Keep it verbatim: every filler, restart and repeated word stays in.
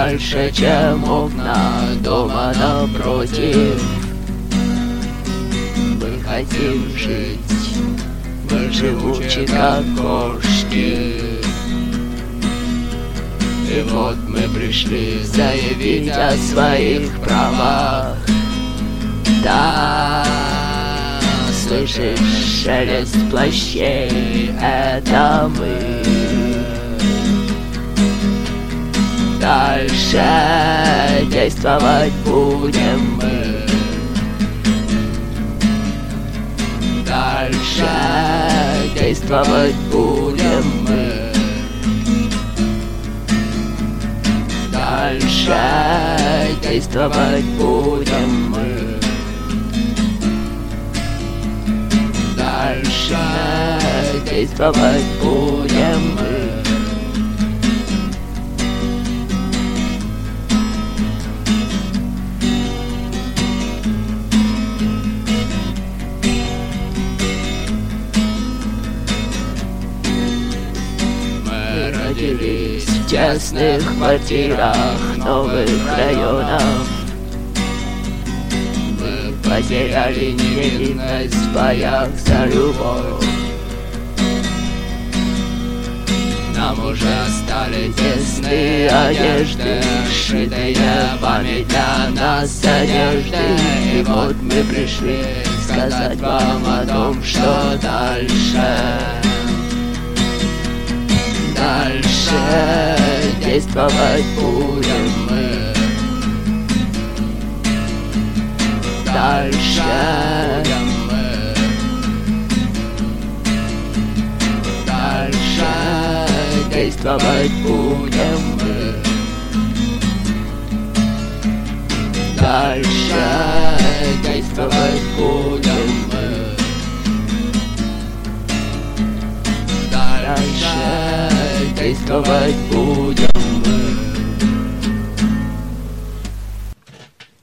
дальше, чем окна дома напротив. Мы хотим жить, мы живучи, как кошки. И вот мы пришли заявить о своих правах. Да, слышишь шелест плащей, это мы. Дальше действовать будем мы. Дальше действовать будем мы. Дальше действовать будем мы. Дальше действовать будем мы. Родились в тесных квартирах новых районов. Мы потеряли невинность в боях за любовь. Нам уже стали тесные одежды, сшитые память для нас одежды. И вот мы пришли сказать вам о том, что дальше. Дальше действовать будем мы. Дальше будем мы. Дальше действовать будем мы. Дальше действовать будем мы. Дальше действовать будем.